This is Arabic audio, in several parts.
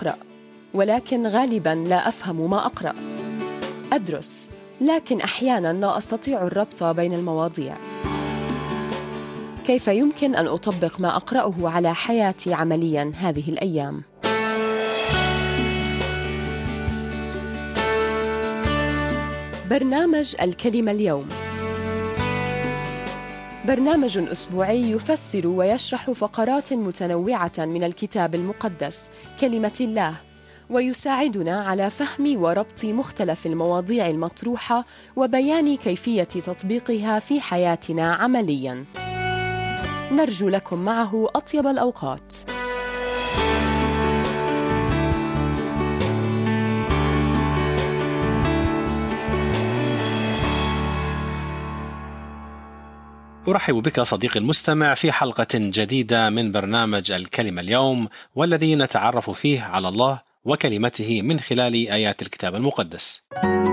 أقرأ، ولكن غالباً لا أفهم ما أقرأ. أدرس، لكن أحياناً لا أستطيع الربط بين المواضيع. كيف يمكن أن أطبق ما أقرأه على حياتي عملياً هذه الأيام؟ برنامج الكلمة اليوم برنامج أسبوعي يفسر ويشرح فقرات متنوعة من الكتاب المقدس كلمة الله، ويساعدنا على فهم وربط مختلف المواضيع المطروحة وبيان كيفية تطبيقها في حياتنا عملياً. نرجو لكم معه أطيب الأوقات. أرحب بك صديقي المستمع في حلقة جديدة من برنامج الكلمة اليوم، والذي نتعرف فيه على الله وكلمته من خلال آيات الكتاب المقدس.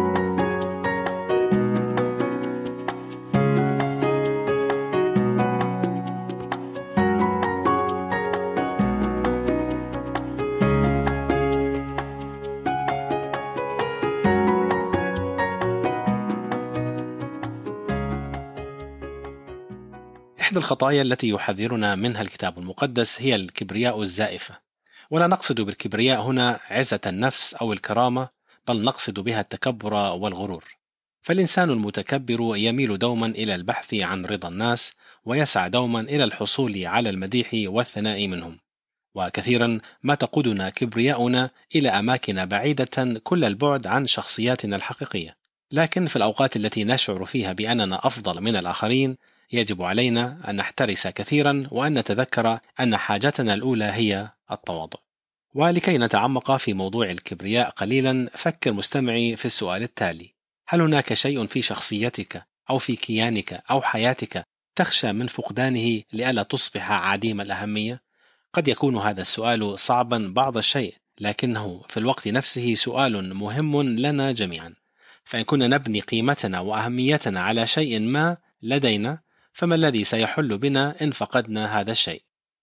إحدى الخطايا التي يحذرنا منها الكتاب المقدس هي الكبرياء الزائفة، ولا نقصد بالكبرياء هنا عزة النفس أو الكرامة، بل نقصد بها التكبر والغرور. فالإنسان المتكبر يميل دوما إلى البحث عن رضا الناس، ويسعى دوما إلى الحصول على المديح والثناء منهم، وكثيرا ما تقودنا كبرياؤنا إلى أماكن بعيدة كل البعد عن شخصياتنا الحقيقية. لكن في الأوقات التي نشعر فيها بأننا أفضل من الآخرين، يجب علينا أن نحترس كثيرا وأن نتذكر أن حاجتنا الأولى هي التواضع. ولكي نتعمق في موضوع الكبرياء قليلا، فكر مستمعي في السؤال التالي: هل هناك شيء في شخصيتك أو في كيانك أو حياتك تخشى من فقدانه لئلا تصبح عديم الأهمية؟ قد يكون هذا السؤال صعبا بعض الشيء، لكنه في الوقت نفسه سؤال مهم لنا جميعا. فإن كنا نبني قيمتنا وأهميتنا على شيء ما لدينا، فما الذي سيحل بنا إن فقدنا هذا الشيء؟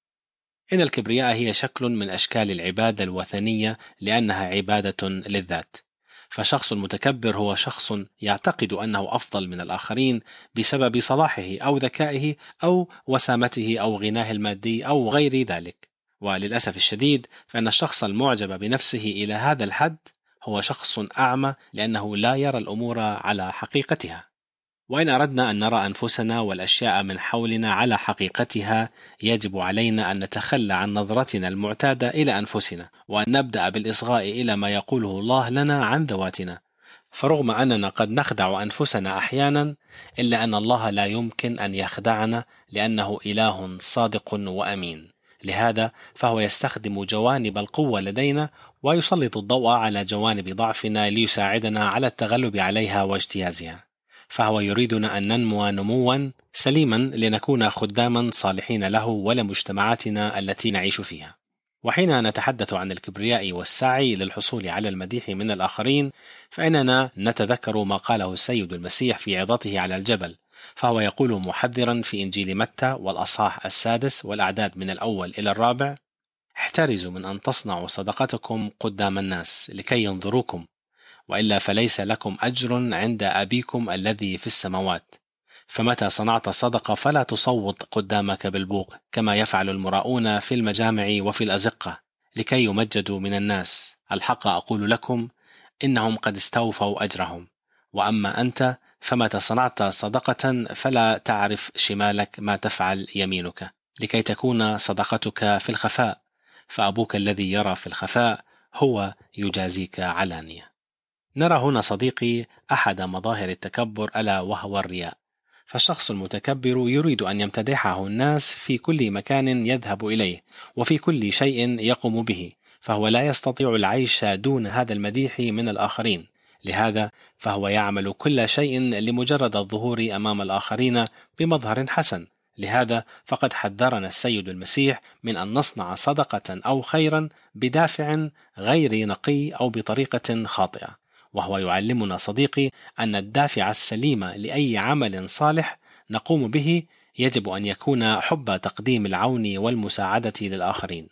إن الكبرياء هي شكل من أشكال العبادة الوثنية، لأنها عبادة للذات. فشخص متكبر هو شخص يعتقد أنه أفضل من الآخرين بسبب صلاحه أو ذكائه أو وسامته أو غناه المادي أو غير ذلك. وللأسف الشديد فإن الشخص المعجب بنفسه إلى هذا الحد هو شخص أعمى، لأنه لا يرى الأمور على حقيقتها. وإن أردنا أن نرى أنفسنا والأشياء من حولنا على حقيقتها، يجب علينا أن نتخلى عن نظرتنا المعتادة إلى أنفسنا، وأن نبدأ بالإصغاء إلى ما يقوله الله لنا عن ذواتنا. فرغم أننا قد نخدع أنفسنا أحيانا، إلا أن الله لا يمكن أن يخدعنا، لأنه إله صادق وأمين. لهذا فهو يستخدم جوانب القوة لدينا ويسلط الضوء على جوانب ضعفنا ليساعدنا على التغلب عليها واجتيازها. فهو يريدنا أن ننمو نموا سليما لنكون خداما صالحين له ولمجتمعاتنا التي نعيش فيها. وحين نتحدث عن الكبرياء والسعي للحصول على المديح من الآخرين، فإننا نتذكر ما قاله السيد المسيح في عظته على الجبل، فهو يقول محذرا في إنجيل متى والأصحاح 6 والأعداد من 1 إلى 4: احترزوا من أن تصنعوا صدقتكم قدام الناس لكي ينظروكم، وإلا فليس لكم أجر عند أبيكم الذي في السماوات. فمتى صنعت صدقة فلا تصوت قدامك بالبوق كما يفعل المراؤون في المجامع وفي الأزقة لكي يمجدوا من الناس. الحق أقول لكم إنهم قد استوفوا أجرهم. وأما أنت فمتى صنعت صدقة فلا تعرف شمالك ما تفعل يمينك، لكي تكون صدقتك في الخفاء، فأبوك الذي يرى في الخفاء هو يجازيك علانية. نرى هنا صديقي أحد مظاهر التكبر، ألا وهو الرياء. فالشخص المتكبر يريد أن يمتدحه الناس في كل مكان يذهب إليه وفي كل شيء يقوم به، فهو لا يستطيع العيش دون هذا المديح من الآخرين. لهذا فهو يعمل كل شيء لمجرد الظهور أمام الآخرين بمظهر حسن. لهذا فقد حذرنا السيد المسيح من أن نصنع صدقة أو خيرا بدافع غير نقي أو بطريقة خاطئة. وهو يعلمنا صديقي أن الدافع السليم لأي عمل صالح نقوم به يجب أن يكون حب تقديم العون والمساعدة للآخرين.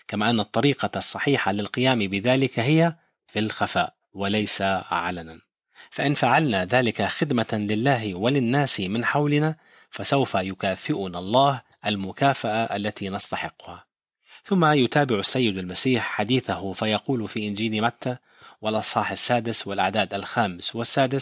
كما أن الطريقة الصحيحة للقيام بذلك هي في الخفاء وليس علنا. فإن فعلنا ذلك خدمة لله وللناس من حولنا فسوف يكافئنا الله المكافأة التي نستحقها. ثم يتابع السيد المسيح حديثه فيقول في إنجيل متى والأصحاح 6 والأعداد 5 و6: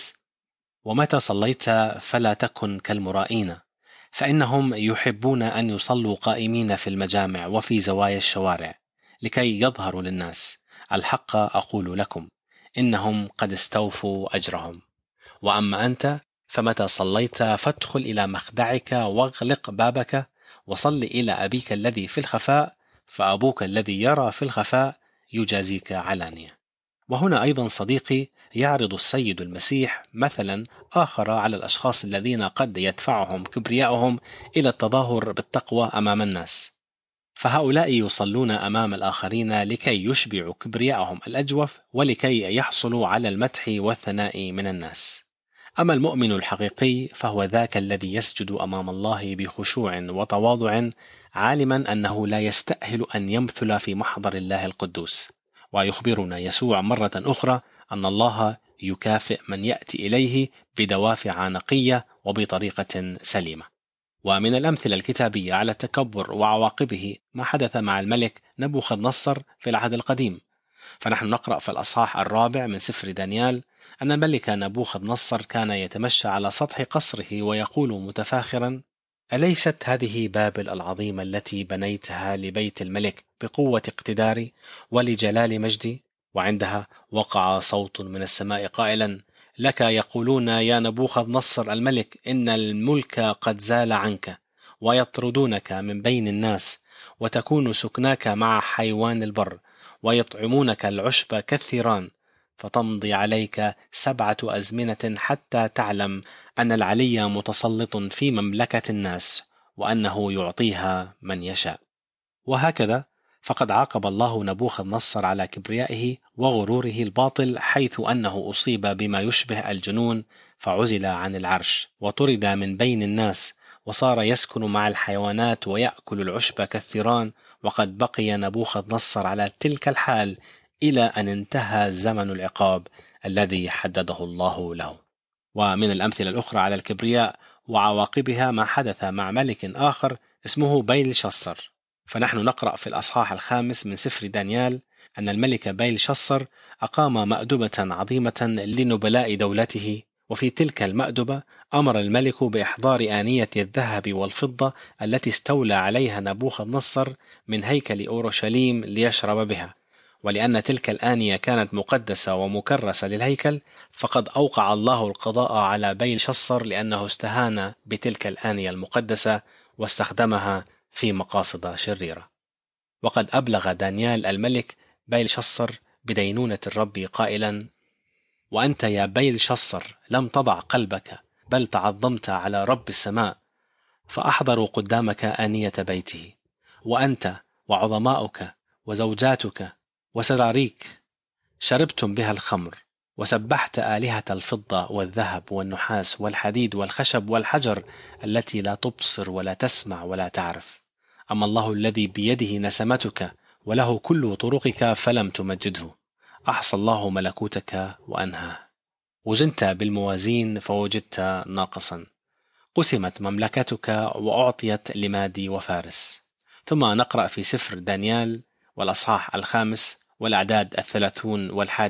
ومتى صليت فلا تكن كالمرائين فإنهم يحبون أن يصلوا قائمين في المجامع وفي زوايا الشوارع لكي يظهروا للناس. الحق أقول لكم إنهم قد استوفوا أجرهم. وأما أنت فمتى صليت فادخل إلى مخدعك واغلق بابك وصل إلى أبيك الذي في الخفاء فأبوك الذي يرى في الخفاء يجازيك علانية. وهنا أيضا صديقي يعرض السيد المسيح مثلا آخر على الأشخاص الذين قد يدفعهم كبرياءهم إلى التظاهر بالتقوى أمام الناس، فهؤلاء يصلون أمام الآخرين لكي يشبعوا كبرياءهم الأجوف ولكي يحصلوا على المدح والثناء من الناس. أما المؤمن الحقيقي فهو ذاك الذي يسجد أمام الله بخشوع وتواضع عالما أنه لا يستأهل أن يمثل في محضر الله القدوس. ويخبرنا يسوع مرة أخرى أن الله يكافئ من يأتي إليه بدوافع نقية وبطريقة سليمة. ومن الأمثلة الكتابية على التكبر وعواقبه ما حدث مع الملك نبوخذ نصر في العهد القديم. فنحن نقرأ في الأصحاح 4 من سفر دانيال أن الملك نبوخذ نصر كان يتمشى على سطح قصره ويقول متفاخرا: أليست هذه بابل العظيمة التي بنيتها لبيت الملك بقوة اقتداري ولجلال مجدي؟ وعندها وقع صوت من السماء قائلا: لك يقولون يا نبوخذ نصر الملك إن الملك قد زال عنك ويطردونك من بين الناس وتكون سكناك مع حيوان البر ويطعمونك العشب كالثيران، فتمضي عليك 7 أزمنة حتى تعلم أن العلي متسلط في مملكة الناس وأنه يعطيها من يشاء. وهكذا فقد عاقب الله نبوخذ نصر على كبريائه وغروره الباطل، حيث أنه أصيب بما يشبه الجنون فعزل عن العرش وطرد من بين الناس وصار يسكن مع الحيوانات ويأكل العشب كالثيران. وقد بقي نبوخذ نصر على تلك الحال إلى أن انتهى زمن العقاب الذي حدده الله له. ومن الأمثلة الأخرى على الكبرياء وعواقبها ما حدث مع ملك آخر اسمه بيلشصر. فنحن نقرأ في الأصحاح 5 من سفر دانيال أن الملك بيلشصر أقام مأدبة عظيمة لنبلاء دولته، وفي تلك المأدبة أمر الملك بإحضار آنية الذهب والفضة التي استولى عليها نبوخذ نصر من هيكل أورشليم ليشرب بها. ولأن تلك الآنية كانت مقدسة ومكرسة للهيكل فقد أوقع الله القضاء على بيلشصر لأنه استهان بتلك الآنية المقدسة واستخدمها في مقاصد شريرة. وقد أبلغ دانيال الملك بيلشصر بدينونة الرب قائلا: وأنت يا بيلشصر لم تضع قلبك بل تعظمت على رب السماء فأحضروا قدامك آنية بيته، وأنت وعظماؤك وزوجاتك وسراريك شربتم بها الخمر وسبحت آلهة الفضة والذهب والنحاس والحديد والخشب والحجر التي لا تبصر ولا تسمع ولا تعرف. أما الله الذي بيده نسمتك وله كل طرقك فلم تمجده، أحصى الله ملكوتك وأنهاه. وزنت بالموازين فوجدت ناقصا، قسمت مملكتك وأعطيت لمادي وفارس. ثم نقرأ في سفر دانيال والأصحاح 5 والأعداد 30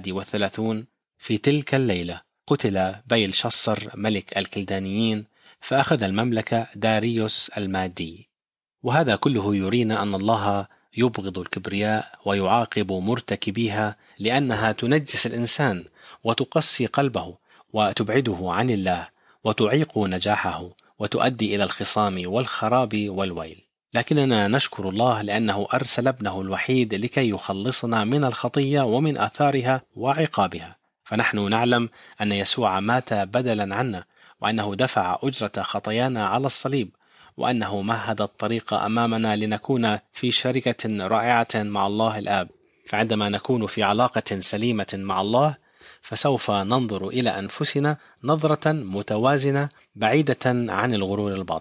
و31: في تلك الليلة قتل بيلشصر ملك الكلدانيين فأخذ المملكة داريوس المادي. وهذا كله يرينا أن الله يبغض الكبرياء ويعاقب مرتكبيها لأنها تنجس الإنسان وتقسي قلبه وتبعده عن الله وتعيق نجاحه وتؤدي إلى الخصام والخراب والويل. لكننا نشكر الله لأنه أرسل ابنه الوحيد لكي يخلصنا من الخطية ومن آثارها وعقابها. فنحن نعلم أن يسوع مات بدلا عنا، وأنه دفع أجرة خطايانا على الصليب، وأنه مهد الطريق أمامنا لنكون في شركة رائعة مع الله الآب. فعندما نكون في علاقة سليمة مع الله فسوف ننظر إلى أنفسنا نظرة متوازنة بعيدة عن الغرور الباطل.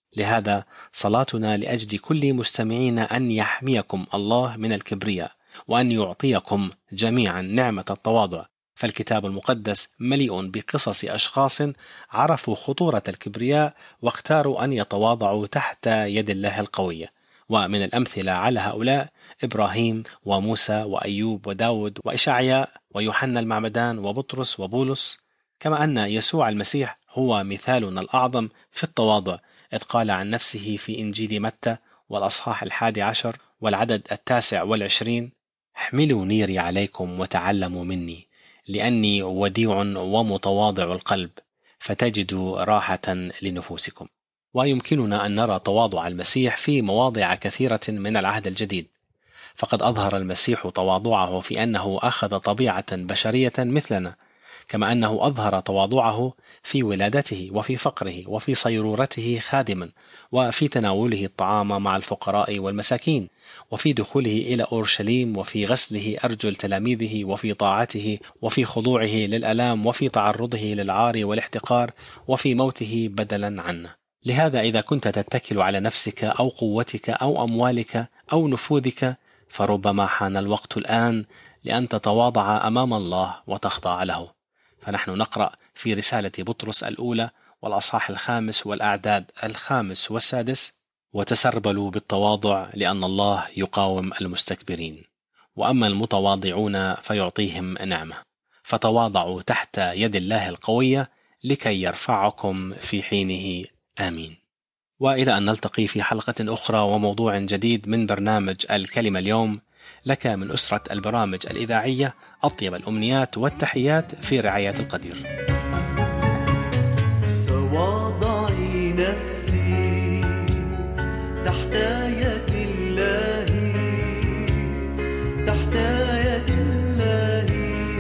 لهذا صلاتنا لأجل كل مستمعين أن يحميكم الله من الكبرياء، وأن يعطيكم جميعا نعمة التواضع، فالكتاب المقدس مليء بقصص أشخاص عرفوا خطورة الكبرياء واختاروا أن يتواضعوا تحت يد الله القوية. ومن الأمثلة على هؤلاء إبراهيم وموسى وأيوب وداود وإشعياء ويوحنا المعمدان وبطرس وبولس، كما أن يسوع المسيح هو مثالنا الأعظم في التواضع، إذ قال عن نفسه في إنجيل متى والأصحاح 11 والعدد 29: احملوا نيري عليكم وتعلموا مني، لأني وديع ومتواضع القلب، فتجدوا راحة لنفوسكم. ويمكننا أن نرى تواضع المسيح في مواضع كثيرة من العهد الجديد، فقد أظهر المسيح تواضعه في أنه أخذ طبيعة بشرية مثلنا، كما أنه أظهر تواضعه في ولادته وفي فقره وفي صيرورته خادما، وفي تناوله الطعام مع الفقراء والمساكين، وفي دخوله إلى أورشليم، وفي غسله أرجل تلاميذه، وفي طاعته، وفي خضوعه للألام، وفي تعرضه للعار والاحتقار، وفي موته بدلا عنا. لهذا إذا كنت تتكل على نفسك أو قوتك أو أموالك أو نفوذك، فربما حان الوقت الآن لأن تتواضع أمام الله وتخضع له. فنحن نقرأ في رسالة بطرس الأولى والأصحاح 5 والأعداد 5 و6: وتسربلوا بالتواضع لأن الله يقاوم المستكبرين، وأما المتواضعون فيعطيهم نعمة. فتواضعوا تحت يد الله القوية لكي يرفعكم في حينه. آمين. وإلى أن نلتقي في حلقة أخرى وموضوع جديد من برنامج الكلمة اليوم، لك من أسرة البرامج الإذاعية أطيب الأمنيات والتحيات في رعاية القدير. تواضعي نفسي تحت يد الله، تحت يد الله،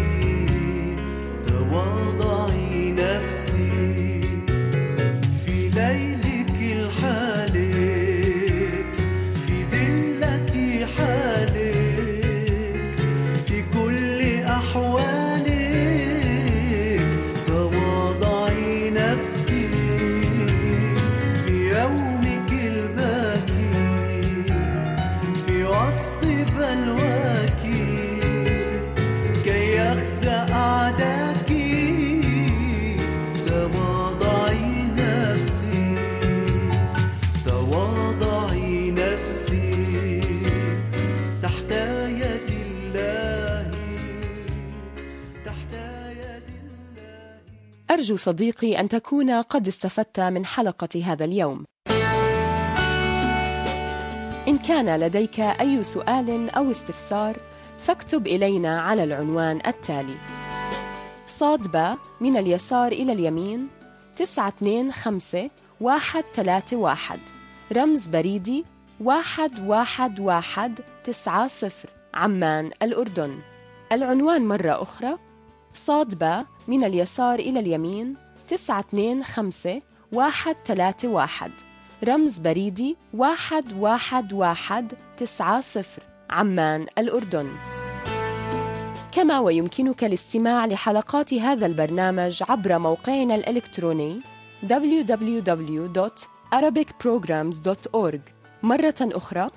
تواضعي نفسي في ليلك الحالك، في ذلة حالك، في كل أحوالك، تواضعي نفسي في يومك الباكي، في وسط بلواك، كي يخزى أعداك، تواضعي نفسي، تواضعي نفسي تحت يد الله، تحت يد الله. أرجو صديقي أن تكون قد استفدت من حلقة هذا اليوم. إن كان لديك أي سؤال أو استفسار فاكتب إلينا على العنوان التالي: ص/ب من اليسار إلى اليمين 925131، رمز بريدي 11190، عمان الأردن. العنوان مرة أخرى: ص/ب من اليسار إلى اليمين 925131، رمز بريدي 11190، عمان الأردن. كما ويمكنك الاستماع لحلقات هذا البرنامج عبر موقعنا الإلكتروني www.arabicprograms.org. مرة أخرى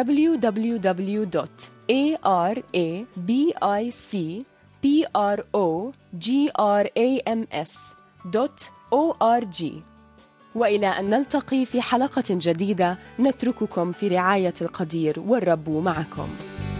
www.arabicprograms.org. وإلى أن نلتقي في حلقة جديدة، نترككم في رعاية القدير، والرب معكم.